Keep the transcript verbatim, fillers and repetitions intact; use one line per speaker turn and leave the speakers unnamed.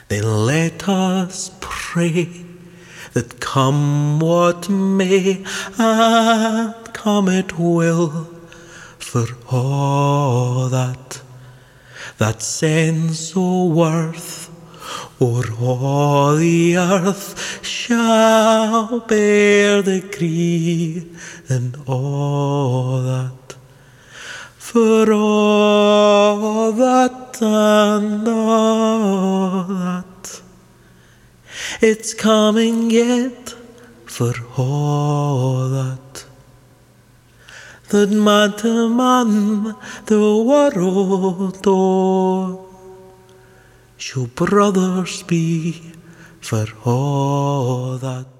Then let us pray that come what may, and come it will, for all that that sense o' worth o'er all the earth shall bear the gree, and all that, for all that and all that, it's coming yet, for all that, that man to man the world o'er shall brothers be, for all that.